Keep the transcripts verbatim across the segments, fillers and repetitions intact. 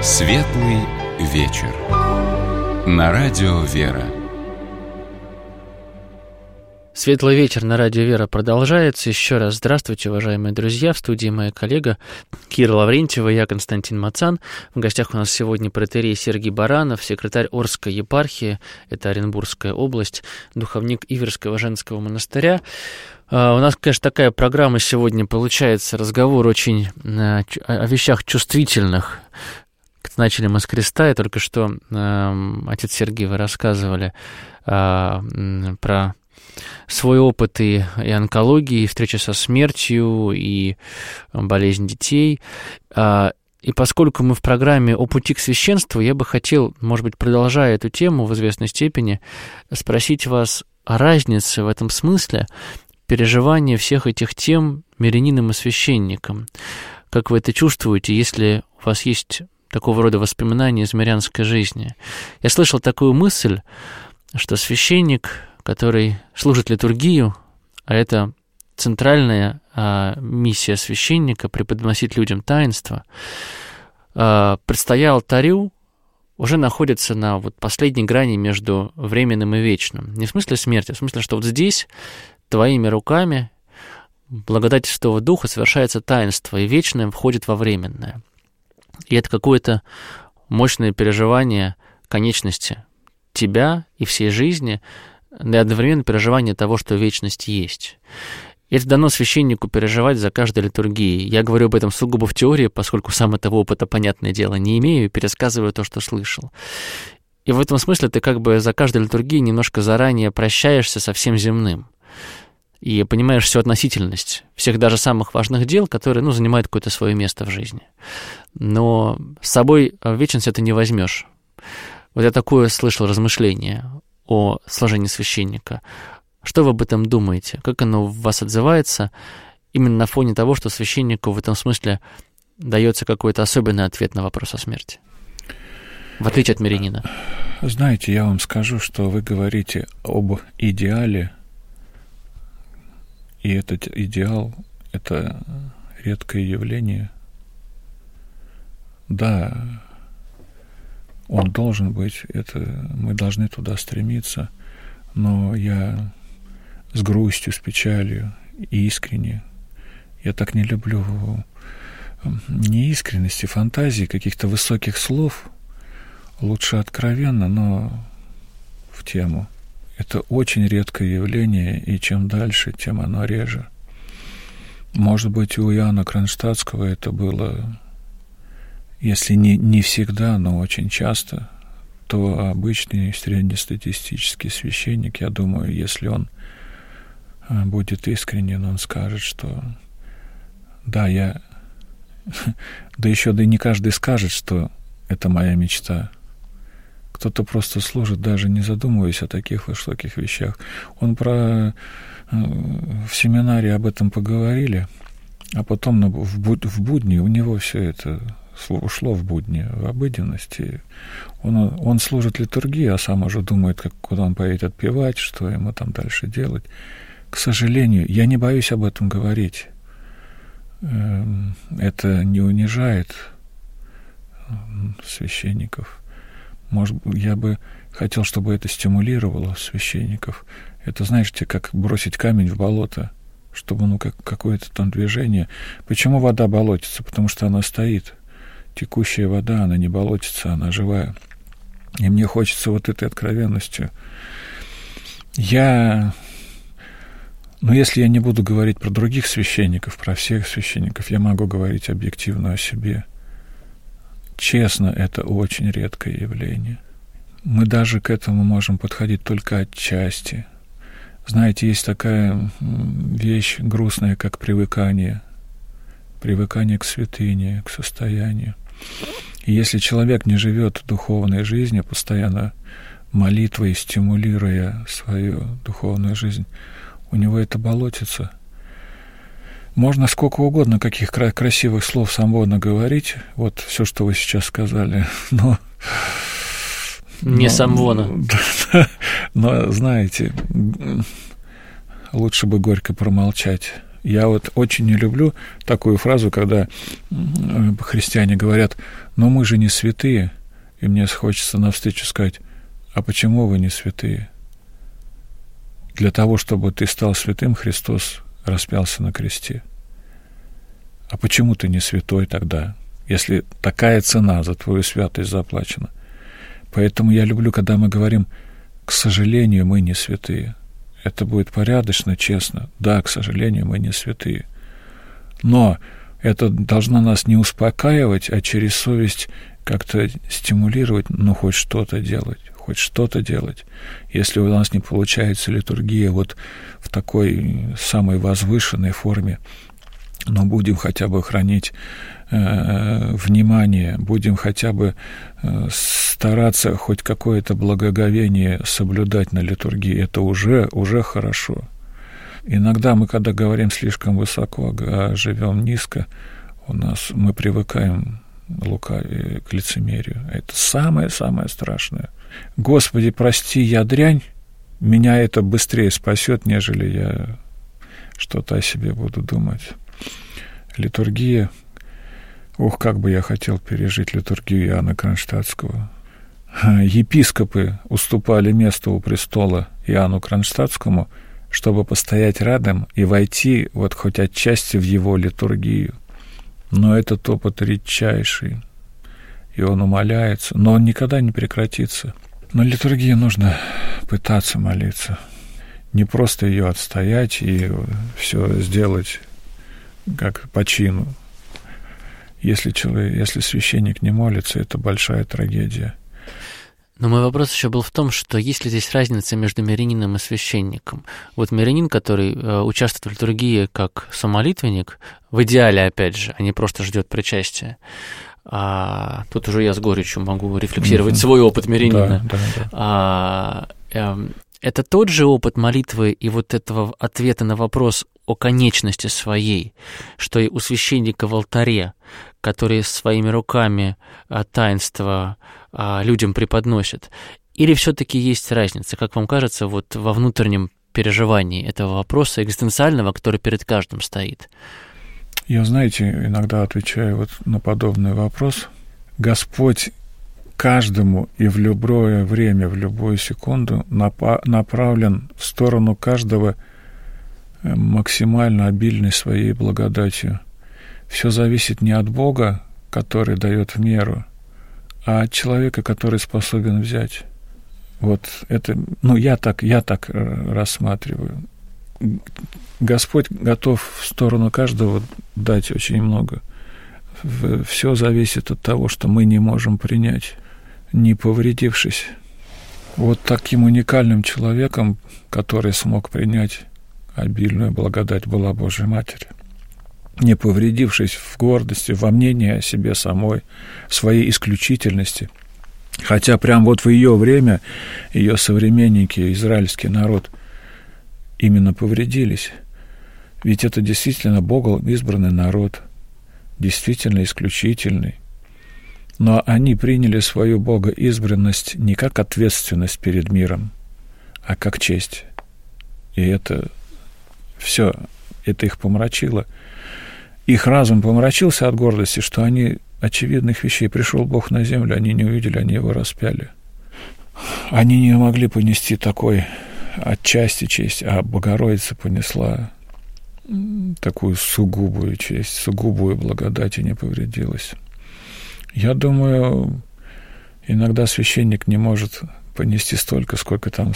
Светлый вечер. На радио «Вера». Светлый вечер на радио «Вера» продолжается. Еще раз здравствуйте, уважаемые друзья. В студии моя коллега Кира Лаврентьева, я Константин Мацан. В гостях у нас сегодня протоиерей Сергий Баранов, секретарь Орской епархии, это Оренбургская область, духовник Иверского женского монастыря. У нас, конечно, такая программа сегодня получается, разговор очень о вещах чувствительных. Начали мы с креста, и только что э, отец Сергий, вы рассказывали э, про свой опыт и, и онкологии, и встречи со смертью, и болезнь детей. Э, и поскольку мы в программе «О пути к священству», я бы хотел, может быть, продолжая эту тему в известной степени, спросить вас о разнице в этом смысле переживания всех этих тем мирянином и священником. Как вы это чувствуете, если у вас есть такого рода воспоминания из мирянской жизни? Я слышал такую мысль, что священник, который служит литургию, а это центральная а, миссия священника, преподносить людям таинство, а, предстоя алтарю, уже находится на вот последней грани между временным и вечным. Не в смысле смерти, а в смысле, что вот здесь твоими руками благодать Святого Духа совершается таинство, и вечное входит во временное. И это какое-то мощное переживание конечности тебя и всей жизни, и одновременно переживание того, что вечность есть. И это дано священнику переживать за каждой литургией. Я говорю об этом сугубо в теории, поскольку сам этого опыта, понятное дело, не имею, и пересказываю то, что слышал. И в этом смысле ты как бы за каждой литургией немножко заранее прощаешься со всем земным. И понимаешь всю относительность всех даже самых важных дел, которые, ну, занимают какое-то свое место в жизни. Но с собой в вечность это не возьмешь. Вот я такое слышал размышление о служении священника. Что вы об этом думаете? Как оно в вас отзывается именно на фоне того, что священнику в этом смысле дается какой-то особенный ответ на вопрос о смерти, в отличие от мирянина? Знаете, я вам скажу, что вы говорите об идеале, и этот идеал — это редкое явление. Да, он должен быть, это мы должны туда стремиться, но я с грустью, с печалью и искренне, я так не люблю неискренности, фантазии, каких-то высоких слов, лучше откровенно, но в тему. Это очень редкое явление, и чем дальше, тем оно реже. Может быть, у Иоанна Кронштадтского это было, если не, не всегда, но очень часто, то обычный среднестатистический священник, я думаю, если он будет искренен, он скажет, что да, я... Да еще да и не каждый скажет, что это моя мечта. Кто-то просто служит, даже не задумываясь о таких высоких вещах. Он про... В семинаре об этом поговорили, а потом в, буд... в будни у него все это ушло в будни, в обыденности. Он, он служит литургии, а сам уже думает, как, куда он поедет отпевать, что ему там дальше делать. К сожалению, я не боюсь об этом говорить. Это не унижает священников. Может, я бы хотел, чтобы это стимулировало священников. Это, знаете, как бросить камень в болото, чтобы, ну, как, какое-то там движение. Почему вода болотится? Потому что она стоит. Текущая вода, она не болотится, она живая. И мне хочется вот этой откровенностью. Я... Ну, если я не буду говорить про других священников, про всех священников, я могу говорить объективно о себе. Честно, это очень редкое явление. Мы даже к этому можем подходить только отчасти. Знаете, есть такая вещь грустная, как привыкание. Привыкание к святыне, к состоянию. И если человек не живет духовной жизнью, постоянно молитвой стимулируя свою духовную жизнь, у него это болотится. Можно сколько угодно каких красивых слов самвона говорить, вот все, что вы сейчас сказали, но... Не но, самвона. Но, знаете, лучше бы горько промолчать. Я вот очень не люблю такую фразу, когда христиане говорят: но мы же не святые. И мне хочется навстречу сказать: а почему вы не святые? Для того, чтобы ты стал святым, Христос распялся на кресте. А почему ты не святой тогда, если такая цена за твою святость заплачена? Поэтому я люблю, когда мы говорим: к сожалению, мы не святые. Это будет порядочно, честно. Да, к сожалению, мы не святые. Но это должно нас не успокаивать, а через совесть как-то стимулировать, ну, хоть что-то делать, хоть что-то делать. Если у нас не получается литургия вот в такой самой возвышенной форме, но будем хотя бы хранить э, внимание, будем хотя бы э, стараться хоть какое-то благоговение соблюдать на литургии, это уже, уже хорошо. Иногда мы, когда говорим слишком высоко, а живем низко, у нас мы привыкаем лукаве к лицемерию. Это самое-самое страшное. Господи, прости, я дрянь, меня это быстрее спасет, нежели я что-то о себе буду думать. Литургия. Ох, как бы я хотел пережить литургию Иоанна Кронштадтского. Епископы уступали место у престола Иоанну Кронштадтскому, чтобы постоять рядом и войти вот хоть отчасти в его литургию. Но этот опыт редчайший, и он умаляется, но он никогда не прекратится. На литургии нужно пытаться молиться, не просто ее отстоять и все сделать как по чину. Если человек, если священник не молится, это большая трагедия. Но мой вопрос еще был в том, что есть ли здесь разница между мирянином и священником? Вот мирянин, который э, участвует в литургии как самолитвенник, в идеале, опять же, а не просто ждет причастия. А, тут уже я с горечью могу рефлексировать mm-hmm. свой опыт мирянина. Да, да, да. А, э, это тот же опыт молитвы и вот этого ответа на вопрос о конечности своей, что и у священника в алтаре, который своими руками а, таинство а, людям преподносит. Или все-таки есть разница, как вам кажется, вот во внутреннем переживании этого вопроса экзистенциального, который перед каждым стоит? Я, знаете, иногда отвечаю вот на подобный вопрос. Господь каждому и в любое время, в любую секунду напа- направлен в сторону каждого максимально обильной своей благодатью. Все зависит не от Бога, который дает в меру, а от человека, который способен взять. Вот это, ну, я так, я так рассматриваю. Господь готов в сторону каждого дать очень много. Все зависит от того, что мы не можем принять, не повредившись. Вот таким уникальным человеком, который смог принять обильную благодать, была Божья Матерь, не повредившись в гордости, во мнении о себе самой, в своей исключительности. Хотя прям вот в ее время ее современники, израильский народ, именно повредились. Ведь это действительно Богом избранный народ, действительно исключительный. Но они приняли свою богоизбранность не как ответственность перед миром, а как честь. И это все, это их помрачило. Их разум помрачился от гордости, что они очевидных вещей. Пришел Бог на землю, они не увидели, они его распяли. Они не могли понести такой отчасти честь, а Богородица понесла такую сугубую честь, сугубую благодать и не повредилась. Я думаю, иногда священник не может понести столько, сколько там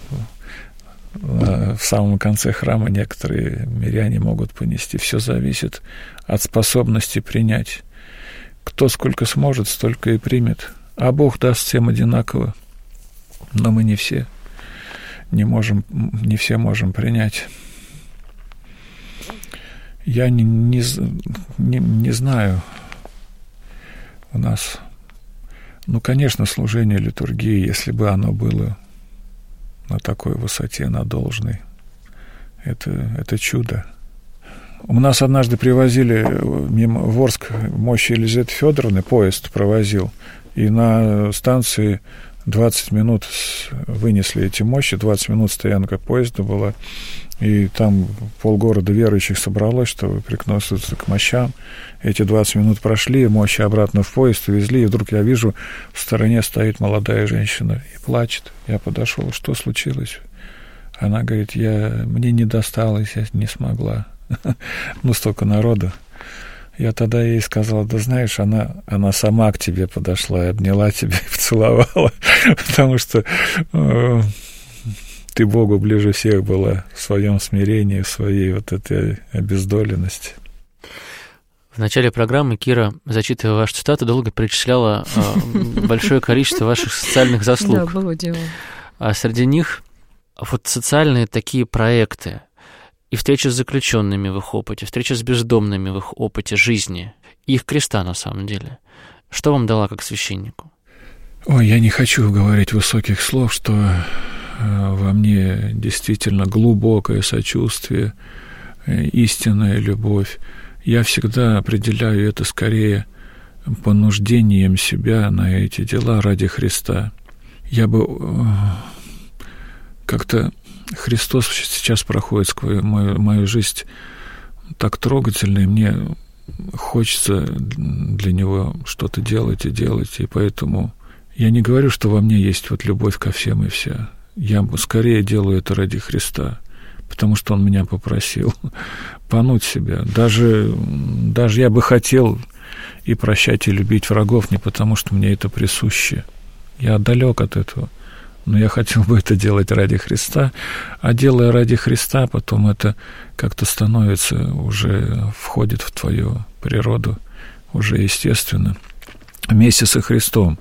в самом конце храма некоторые миряне могут понести. Все зависит от способности принять. Кто сколько сможет, столько и примет. А Бог даст всем одинаково. Но мы не все не можем, не все можем принять. Я не, не, не, не знаю. У нас, ну, конечно, служение литургии, если бы оно было на такой высоте, на должной, это, это чудо. У нас однажды привозили мимо в Орск мощи Елизаветы Федоровны, поезд провозил, и на станции двадцать минут вынесли эти мощи, двадцать минут стоянка поезда была, и там полгорода верующих собралось, чтобы прикоснуться к мощам. Эти двадцать минут прошли, мощи обратно в поезд увезли, и вдруг я вижу, в стороне стоит молодая женщина и плачет. Я подошел, что случилось? Она говорит, я, мне не досталось, я не смогла. Ну, столько народу. Я тогда ей сказал, да знаешь, она, она сама к тебе подошла и обняла тебя и поцеловала, потому что э, ты Богу ближе всех была в своем смирении, в своей вот этой обездоленности. В начале программы Кира, зачитывая вашу цитату, долго перечисляла э, большое количество ваших социальных заслуг. Да, было дело. А среди них вот социальные такие проекты, и встреча с заключенными в их опыте, встреча с бездомными в их опыте жизни, и их креста на самом деле. Что вам дала как священнику? Ой, я не хочу говорить высоких слов, что во мне действительно глубокое сочувствие, истинная любовь. Я всегда определяю это скорее понуждением себя на эти дела ради Христа. Я бы как-то... Христос сейчас проходит сквозь мою, мою жизнь так трогательно, и мне хочется для Него что-то делать и делать, и поэтому я не говорю, что во мне есть вот любовь ко всем и вся. Я скорее делаю это ради Христа, потому что Он меня попросил пануть себя. Даже, даже я бы хотел и прощать, и любить врагов не потому, что мне это присуще. Я далек от этого. Но я хотел бы это делать ради Христа, а делая ради Христа, потом это как-то становится, уже входит в твою природу, уже естественно, вместе со Христом.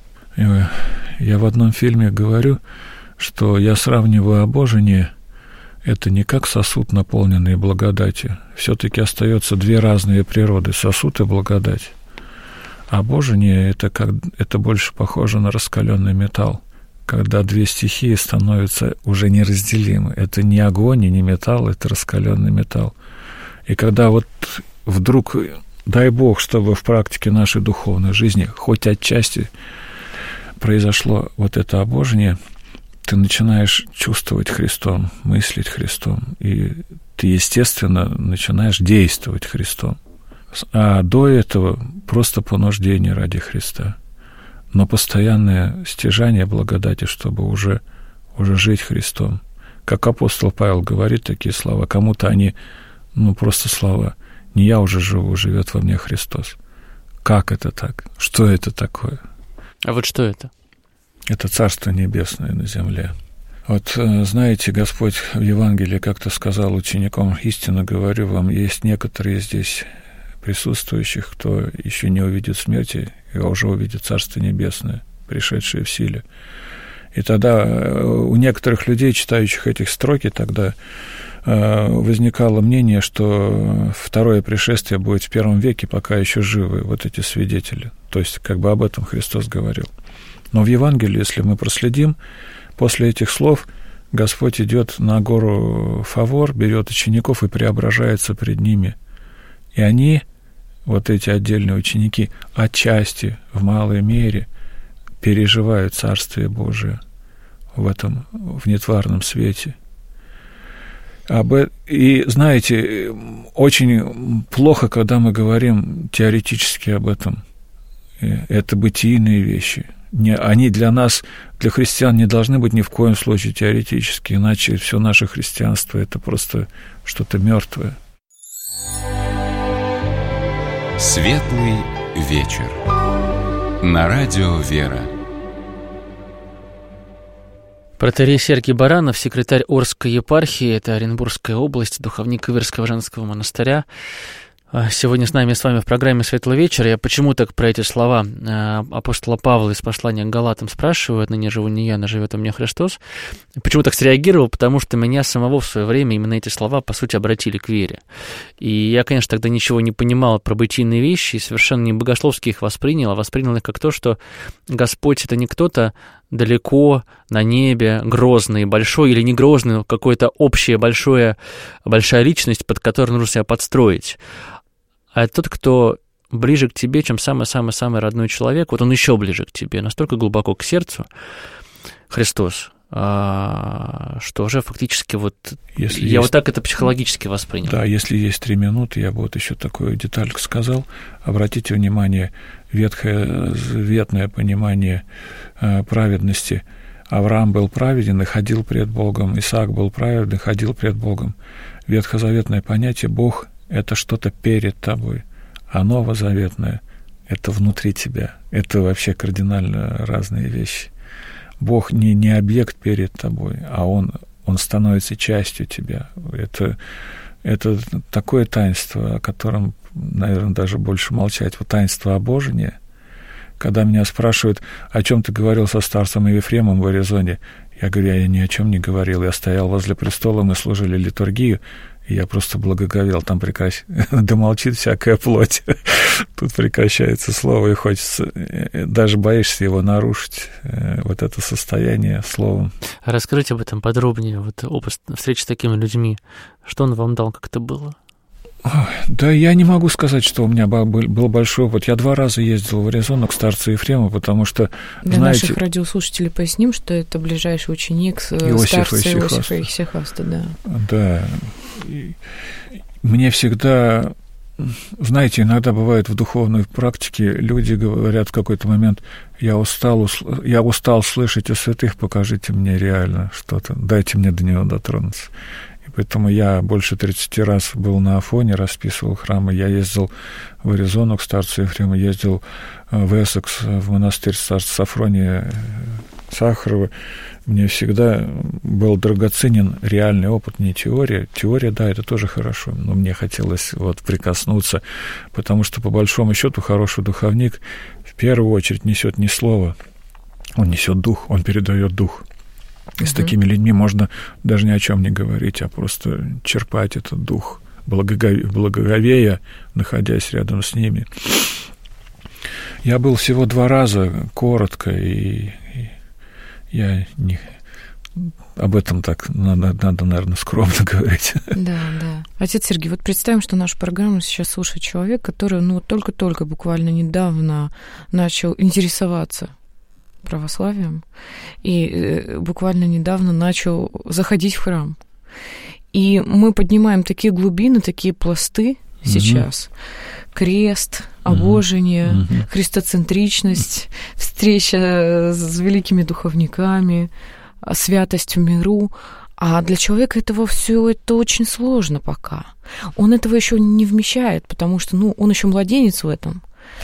Я в одном фильме говорю, что я сравниваю обожение, это не как сосуд, наполненный благодатью. Все-таки остается две разные природы, сосуд и благодать. Обожение это, как, это больше похоже на раскаленный металл, когда две стихии становятся уже неразделимы. Это не огонь и не металл, это раскаленный металл. И когда вот вдруг, дай Бог, чтобы в практике нашей духовной жизни хоть отчасти произошло вот это обожение, ты начинаешь чувствовать Христом, мыслить Христом, и ты, естественно, начинаешь действовать Христом. А до этого просто понуждение ради Христа. Но постоянное стяжание благодати, чтобы уже, уже жить Христом. Как апостол Павел говорит такие слова, кому-то они, ну, просто слова. Не я уже живу, живет во мне Христос. Как это так? Что это такое? А вот что это? Это Царство Небесное на земле. Вот, знаете, Господь в Евангелии как-то сказал ученикам, истинно говорю вам, есть некоторые здесь присутствующих, кто еще не увидит смерти, и уже увидит Царство Небесное, пришедшее в силе. И тогда у некоторых людей, читающих этих строки, тогда возникало мнение, что второе пришествие будет в первом веке, пока еще живы вот эти свидетели. То есть как бы об этом Христос говорил. Но в Евангелии, если мы проследим, после этих слов Господь идет на гору Фавор, берет учеников и преображается пред ними. И они, вот эти отдельные ученики, отчасти, в малой мере, переживают Царствие Божие в этом, в нетварном свете. И, знаете, очень плохо, когда мы говорим теоретически об этом. Это бытийные вещи. Они для нас, для христиан, не должны быть ни в коем случае теоретически, иначе все наше христианство – это просто что-то мертвое. Светлый вечер. На радио «Вера». Протоиерей Сергий Баранов, секретарь Орской епархии, это Оренбургская область, духовник Иверского женского монастыря. Сегодня с нами, с вами в программе «Светлый вечер». Я почему так про эти слова апостола Павла из послания к Галатам спрашиваю, «Отныне живу не я, но живет во мне Христос». Почему так среагировал? Потому что меня самого в свое время именно эти слова, по сути, обратили к вере. И я, конечно, тогда ничего не понимал про бытийные вещи, и совершенно не богословски их воспринял, а воспринял их как то, что Господь — это не кто-то далеко на небе, грозный, большой или не грозный, но какое-то общее, большое, большая личность, под которой нужно себя подстроить. А тот, кто ближе к тебе, чем самый-самый-самый родной человек, вот он еще ближе к тебе, настолько глубоко к сердцу. Христос, а, что же фактически вот если я есть, вот так это психологически воспринял. Да, если есть три минуты, я бы вот еще такую детальку сказал. Обратите внимание, ветхозаветное понимание э, праведности. Авраам был праведен и ходил пред Богом, Исаак был праведен и ходил пред Богом. Ветхозаветное понятие Бог — это что-то перед тобой, а новозаветное — это внутри тебя. Это вообще кардинально разные вещи. Бог не, не объект перед тобой, а Он, он становится частью тебя. Это, это такое таинство, о котором, наверное, даже больше молчать. Вот таинство обожения. Когда меня спрашивают, о чем ты говорил со старцем Ефремом в Аризоне, я говорю, я ни о чем не говорил. Я стоял возле престола, мы служили литургию, и я просто благоговел. Там прекращ... да молчит всякая плоть. Тут прекращается слово, и хочется, даже боишься его нарушить, вот это состояние словом. Раскрыть об этом подробнее, вот опыт встречи с такими людьми. Что он вам дал, как это было? Да, я не могу сказать, что у меня был, был большой опыт. Я два раза ездил в Аризону к старцу Ефрему, потому что, для знаете... наших радиослушателей поясним, что это ближайший ученик старца Иосифа Исихаста, да. Да. И мне всегда... Знаете, иногда бывает в духовной практике, люди говорят в какой-то момент, я устал, я устал слышать о святых, покажите мне реально что-то, дайте мне до него дотронуться. Поэтому я больше тридцати раз был на Афоне, расписывал храмы. Я ездил в Аризону к старцу Ефрему, ездил в Эссекс, в монастырь старца Сафрония Сахарова. Мне всегда был драгоценен реальный опыт, не теория. Теория, да, это тоже хорошо, но мне хотелось вот прикоснуться, потому что, по большому счету, хороший духовник в первую очередь несет не слово, он несет дух, он передает дух. И с такими людьми можно даже ни о чем не говорить, а просто черпать этот дух, благоговея, находясь рядом с ними. Я был всего два раза, коротко, и, и я не... Об этом так надо, надо, наверное, скромно говорить. Да, да. Отец Сергей, вот представим, что нашу программу сейчас слушает человек, который, ну, только-только, буквально недавно начал интересоваться православием и буквально недавно начал заходить в храм. И мы поднимаем такие глубины, такие пласты mm-hmm. сейчас. Крест, обожение, mm-hmm. христоцентричность, встреча с великими духовниками, святость в миру. А для человека этого все это очень сложно пока. Он этого еще не вмещает, потому что, ну, он еще младенец в этом.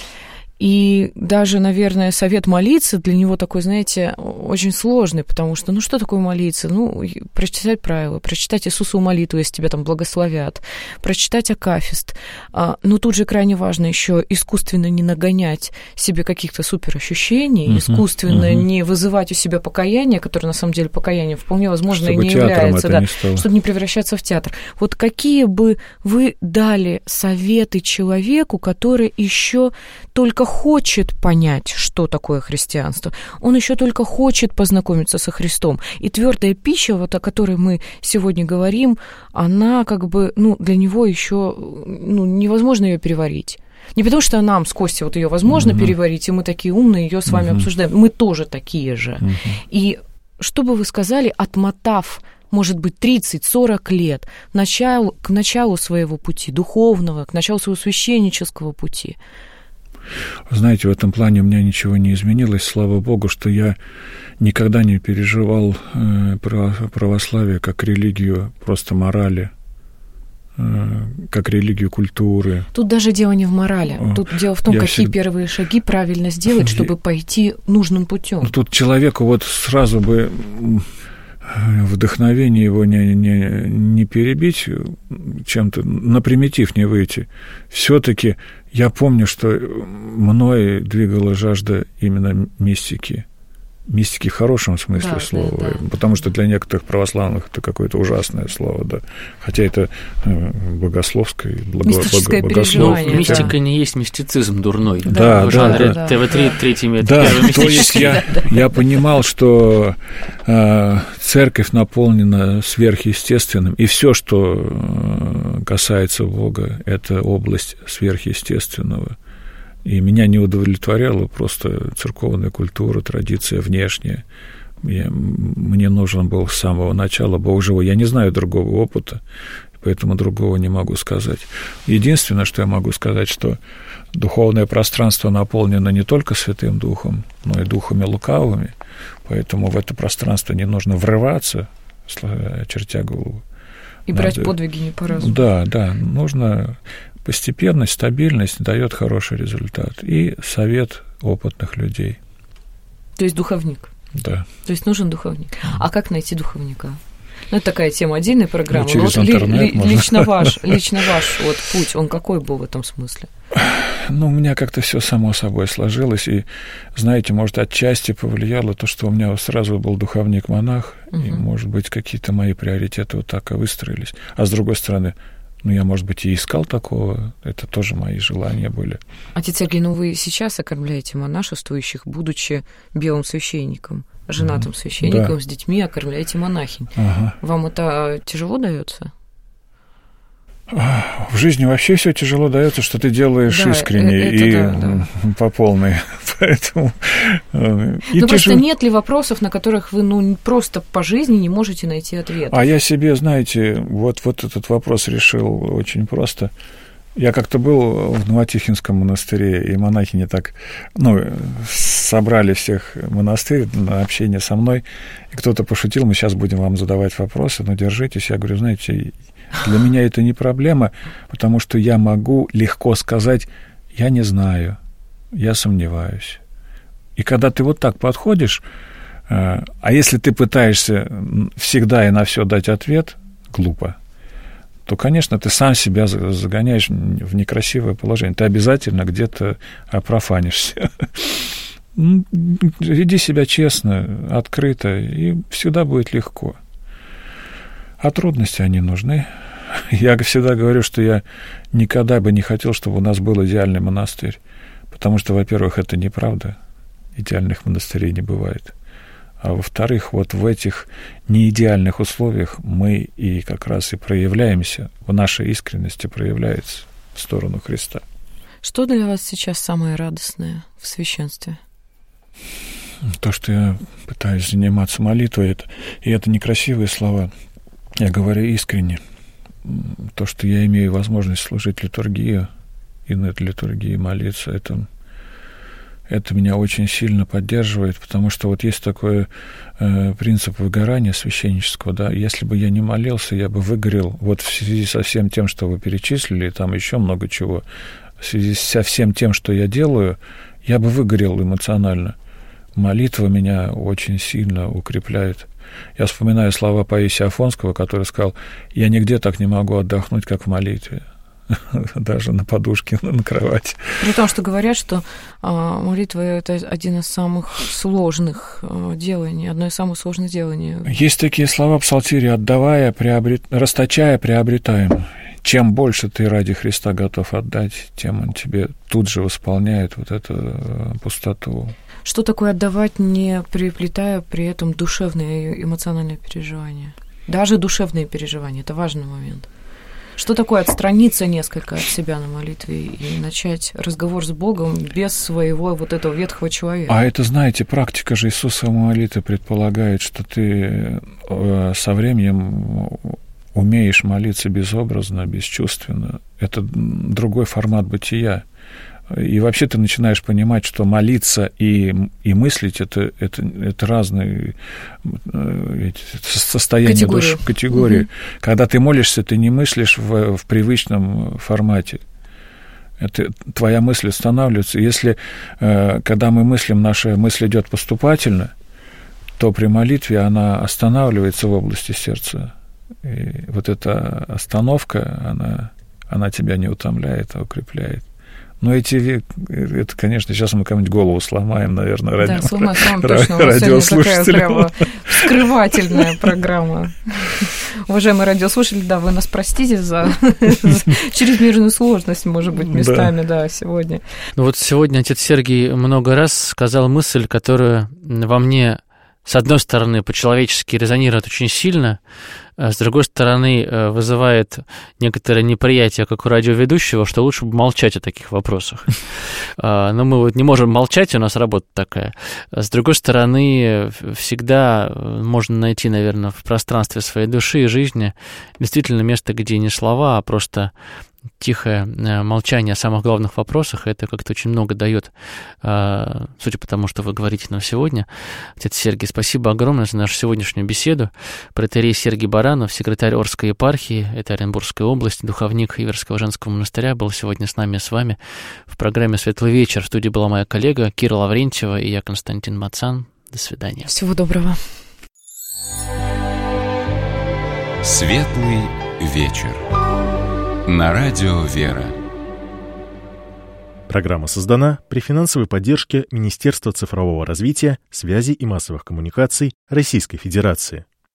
И даже, наверное, совет молиться для него такой, знаете, очень сложный, потому что, ну, что такое молиться? Ну, прочитать правила, прочитать Иисусову молитву, если тебя там благословят, прочитать акафист. А, но тут же крайне важно еще искусственно не нагонять себе каких-то суперощущений, uh-huh, искусственно uh-huh. не вызывать у себя покаяние, которое, на самом деле, покаяние вполне возможно чтобы и не является, да, не чтобы не превращаться в театр. Вот какие бы вы дали советы человеку, который еще только хочет понять, что такое христианство. Он еще только хочет познакомиться со Христом. И твердая пища, вот о которой мы сегодня говорим, она как бы, ну, для него еще, ну, невозможно ее переварить. Не потому что нам с Костей вот ее возможно uh-huh. переварить, и мы такие умные ее с вами uh-huh. обсуждаем. Мы тоже такие же. Uh-huh. И что бы вы сказали, отмотав, может быть, тридцать-сорок лет началу, к началу своего пути духовного, к началу своего священнического пути? Знаете, в этом плане у меня ничего не изменилось. Слава Богу, что я никогда не переживал э, православие как религию просто морали, э, как религию культуры. Тут даже дело не в морали. Тут дело в том, я какие всегда... первые шаги правильно сделать, чтобы пойти нужным путем. Тут человеку вот сразу бы вдохновение его не, не, не перебить чем-то, на примитив не выйти. Все-таки я помню, что мной двигала жажда именно мистики. Мистики в хорошем смысле да, слова, да, да. Потому что для некоторых православных это какое-то ужасное слово, да. Хотя это богословское, благо, мистическое благо, переживание. Мистика да. не есть мистицизм дурной. Да, в да, жанре да. тэ вэ три третий метр. Да, первый то есть я, я понимал, что э, церковь наполнена сверхъестественным, и все, что касается Бога, это область сверхъестественного. И меня не удовлетворяла просто церковная культура, традиция внешняя. Я, мне нужен был с самого начала Бог живой. Я не знаю другого опыта, поэтому другого не могу сказать. Единственное, что я могу сказать, что духовное пространство наполнено не только Святым Духом, но и духами лукавыми, поэтому в это пространство не нужно врываться, очертя голову. И Надо... брать подвиги не по-разному. Да, да, нужно постепенность, стабильность дает хороший результат. И совет опытных людей. То есть духовник? Да. То есть нужен духовник. А как найти духовника? Ну, это такая тема отдельной программы. Ну, через вот интернет ли, можно. Лично ваш, лично ваш вот путь, он какой был в этом смысле? Ну, у меня как-то все само собой сложилось, и, знаете, может, отчасти повлияло то, что у меня сразу был духовник-монах, угу. и, может быть, какие-то мои приоритеты вот так и выстроились. А с другой стороны, ну, я, может быть, и искал такого, это тоже мои желания были. Отец Сергей, ну, вы сейчас окормляете монашествующих, будучи белым священником, женатым mm-hmm. священником, да. с детьми, окормляете монахинь. Ага. Вам это тяжело дается? В жизни вообще все тяжело дается, что ты делаешь да, искренне и да, да. по полной. Поэтому ну, тяжело... просто нет ли вопросов, на которых вы ну, просто по жизни не можете найти ответ? А я себе, знаете, вот, вот этот вопрос решил очень просто. Я как-то был в Новотихинском монастыре, и монахини так, ну, собрали всех монастырь на общение со мной, и кто-то пошутил, мы сейчас будем вам задавать вопросы, но держитесь. Я говорю, знаете, для меня это не проблема, потому что я могу легко сказать, я не знаю, я сомневаюсь. И когда ты вот так подходишь, а если ты пытаешься всегда и на все дать ответ, глупо, то, конечно, ты сам себя загоняешь в некрасивое положение. Ты обязательно где-то опрофанишься. Веди себя честно, открыто, и всегда будет легко. А трудности, они нужны. Я всегда говорю, что я никогда бы не хотел, чтобы у нас был идеальный монастырь. Потому что, во-первых, это неправда. Идеальных монастырей не бывает. А во-вторых, вот в этих неидеальных условиях мы и как раз и проявляемся, в нашей искренности проявляется в сторону Христа. Что для вас сейчас самое радостное в священстве? То, что я пытаюсь заниматься молитвой, это, и это некрасивые слова. Я говорю искренне. То, что я имею возможность служить литургию и на этой литургии молиться, это... Это меня очень сильно поддерживает, потому что вот есть такой э, принцип выгорания священнического, да, если бы я не молился, я бы выгорел вот в связи со всем тем, что вы перечислили, и там еще много чего, в связи со всем тем, что я делаю, я бы выгорел эмоционально. Молитва меня очень сильно укрепляет. Я вспоминаю слова Паисия Афонского, который сказал, я нигде так не могу отдохнуть, как в молитве. Даже на подушке, на кровати. При том, что говорят, что а, молитва – это один из самых сложных а, деланий, одно из самых сложных деланий. Есть такие слова в Псалтире: «Отдавая, приобрет... расточая, приобретаем». Чем больше ты ради Христа готов отдать, тем Он тебе тут же восполняет вот эту пустоту. Что такое отдавать, не приплетая при этом душевные и эмоциональные переживания? Даже душевные переживания – это важный момент. Что такое отстраниться несколько от себя на молитве и начать разговор с Богом без своего вот этого ветхого человека? А это, знаете, практика же Иисусовой молитвы предполагает, что ты со временем умеешь молиться безобразно, бесчувственно. Это другой формат бытия. И вообще ты начинаешь понимать, что молиться и, и мыслить это, это, это разные состояния категории. души, категории. Угу. Когда ты молишься, ты не мыслишь в, в привычном формате. Это, твоя мысль останавливается. Если, когда мы мыслим, наша мысль идет поступательно, то при молитве она останавливается в области сердца. И вот эта остановка, она, она тебя не утомляет, а укрепляет. Но эти, это, конечно, сейчас мы кому-нибудь голову сломаем, наверное, ради, да, сломаем, сломаем точно. У нас сегодня такая прямо вскрывательная программа. Уважаемые радиослушатели, да, вы нас простите за чрезмерную сложность, может быть, местами, да, сегодня. Ну вот сегодня отец Сергий много раз сказал мысль, которая во мне, с одной стороны, по-человечески резонирует очень сильно, с другой стороны, вызывает некоторое неприятие, как у радиоведущего, что лучше бы молчать о таких вопросах. Но мы вот не можем молчать, у нас работа такая. С другой стороны, всегда можно найти, наверное, в пространстве своей души и жизни действительно место, где не слова, а просто тихое молчание о самых главных вопросах. Это как-то очень много дает, судя по тому, что вы говорите нам сегодня. Отец Сергий, спасибо огромное за нашу сегодняшнюю беседу. Протоиерей Сергий Баранов, секретарь Орской епархии, это Оренбургская область, духовник Иверского женского монастыря, был сегодня с нами, с вами в программе «Светлый вечер». В студии была моя коллега Кира Лаврентьева и я, Константин Мацан. До свидания. Всего доброго. «Светлый вечер» на радио «Вера». Программа создана при финансовой поддержке Министерства цифрового развития, связи и массовых коммуникаций Российской Федерации.